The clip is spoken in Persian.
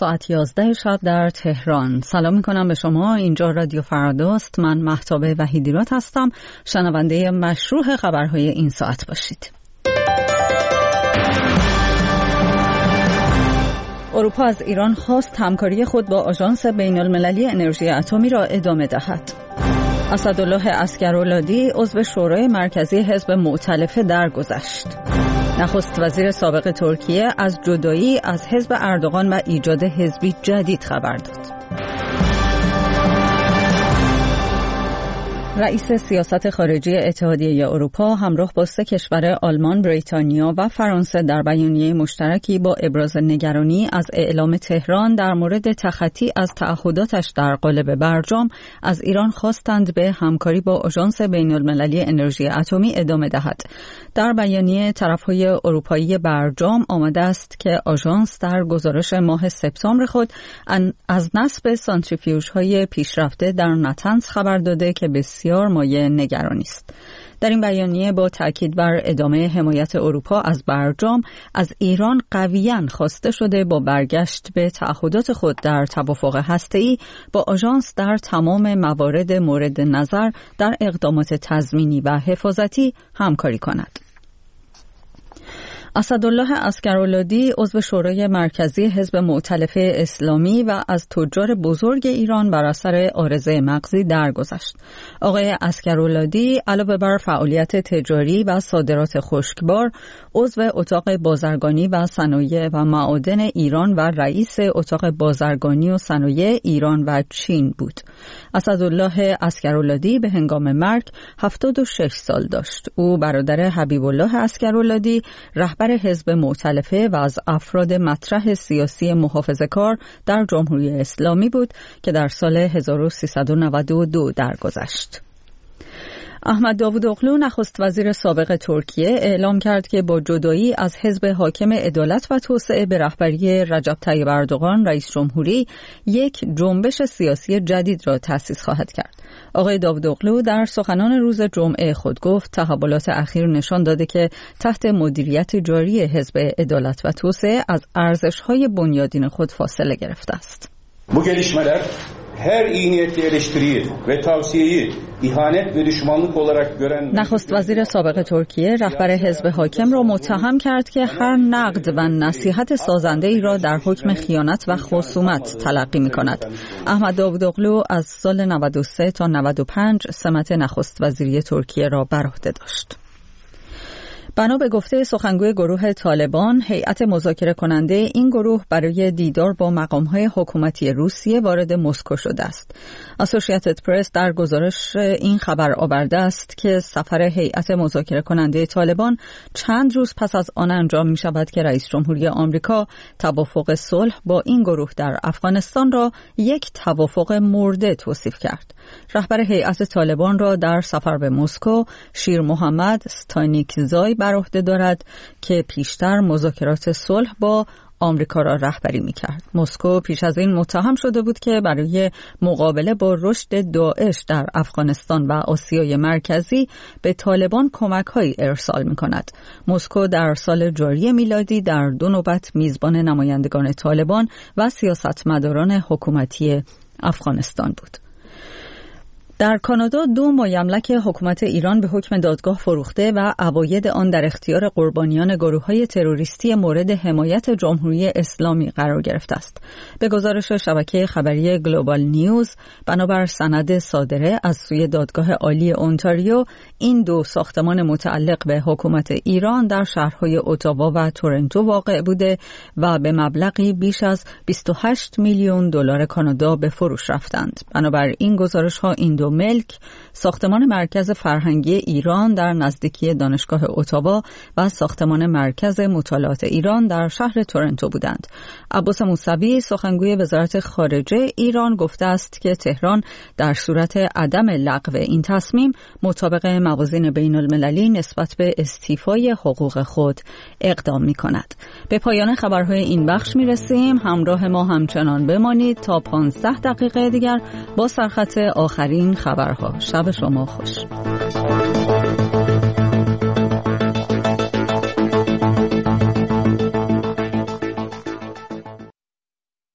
ساعت 11 شب در تهران. سلام میکنم به شما. اینجا رادیو فرداست. من مهتاب وحیدیراد هستم. شنونده مشروع خبرهای این ساعت باشید. اروپا از ایران خواست همکاری خود با آژانس بین‌المللی انرژی اتمی را ادامه دهد. اسدالله عسگرالادی عضو شورای مرکزی حزب مؤتلفه درگذشت. نخست وزیر سابق ترکیه از جدایی از حزب اردوغان و ایجاد حزبی جدید خبر داد. رئیس سیاست خارجی اتحادیه اروپا همراه با 3 کشور آلمان، بریتانیا و فرانسه در بیانیه مشترکی با ابراز نگرانی از اعلام تهران در مورد تخطی از تعهداتش در قالب برجام از ایران خواستند به همکاری با آژانس بین‌المللی انرژی اتمی ادامه دهد. در بیانیه طرف‌های اروپایی برجام آمده است که آژانس در گزارش ماه سپتامبر خود از نصب سانتریفیوژهای پیشرفته در نتنز خبر داده که بسیار مایه نگرانی است. در این بیانیه با تاکید بر ادامه حمایت اروپا از برجام از ایران قویاً خواسته شده با برگشت به تعهدات خود در توافق هسته‌ای با آژانس در تمام موارد مورد نظر در اقدامات تضمینی و حفاظتی همکاری کند. اسدالله عسگرالادی عضو شورای مرکزی حزب مؤتلفه اسلامی و از تجار بزرگ ایران بر اثر عارضه مغزی درگذشت. آقای عسگرالادی علاوه بر فعالیت تجاری و صادرات خشکبار، عضو اتاق بازرگانی و صنایع و معادن ایران و رئیس اتاق بازرگانی و صنایع ایران و چین بود. اسدالله عسگرالادی به هنگام مرگ 76 سال داشت. او برادر حبیب الله عسگرالادی رهبر حزب مؤتلفه و از افراد مطرح سیاسی محافظه‌کار در جمهوری اسلامی بود که در سال 1392 درگذشت. احمد داوودوغلو نخست وزیر سابق ترکیه اعلام کرد که با جدایی از حزب حاکم عدالت و توسعه به رهبری رجب طیب اردوغان رئیس جمهوری یک جنبش سیاسی جدید را تأسیس خواهد کرد. آقای داوودوغلو در سخنان روز جمعه خود گفت تحولات اخیر نشان داده که تحت مدیریت جاری حزب عدالت و توسعه از ارزش‌های بنیادین خود فاصله گرفته است. Bu gelişmeler her iyi niyetli eleştiriyi ve tavsiyeyi ihanet ve düşmanlık olarak gören نخست وزیر سابق ترکیه رهبر حزب حاکم را متهم کرد که هر نقد و نصیحت سازنده ای را در حکم خیانت و خصومت تلقی می کند. احمد داوودوغلو از سال 93 تا 95 سمت نخست وزیری ترکیه را بر عهده داشت. بنا به گفته سخنگوی گروه طالبان، هیئت مذاکره کننده این گروه برای دیدار با مقام‌های حکومتی روسیه وارد مسکو شده است. اسوسییتد پرس در گزارش این خبر آورده است که سفر هیئت مذاکره کننده طالبان چند روز پس از آن انجام می شود که رئیس جمهوری آمریکا توافق صلح با این گروه در افغانستان را یک توافق مرده توصیف کرد. رهبر هیئت طالبان را در سفر به مسکو شیر محمد ستانیکزای بر عهده دارد که پیشتر مذاکرات صلح با آمریکا را رهبری می‌کرد. مسکو پیش از این متهم شده بود که برای مقابله با رشد داعش در افغانستان و آسیای مرکزی به طالبان کمک‌هایی ارسال می‌کند. مسکو در سال جاری میلادی در 2 نوبت میزبان نمایندگان طالبان و سیاستمداران حکومتی افغانستان بود. در کانادا 2 مایملک حکومت ایران به حکم دادگاه فروخته و عواید آن در اختیار قربانیان گروه‌های تروریستی مورد حمایت جمهوری اسلامی قرار گرفته است. به گزارش شبکه خبری گلوبال نیوز، بنابر سند صادره از سوی دادگاه عالی اونتاریو، این 2 ساختمان متعلق به حکومت ایران در شهرهای اتاوا و تورنتو واقع بوده و به مبلغی بیش از 28 میلیون دلار کانادا به فروش رفتند. بنابر این گزارش‌ها این 2 ملک ساختمان مرکز فرهنگی ایران در نزدیکی دانشگاه اتاوا و ساختمان مرکز مطالعات ایران در شهر تورنتو بودند. عباس موسوی سخنگوی وزارت خارجه ایران گفته است که تهران در صورت عدم لغو این تصمیم مطابق موازین بین المللی نسبت به استیفای حقوق خود اقدام می کند. به پایان خبرهای این بخش می رسیم. همراه ما همچنان بمانید تا 15 دقیقه دیگر با سرخط آخرین خبرها. شب شما خوش.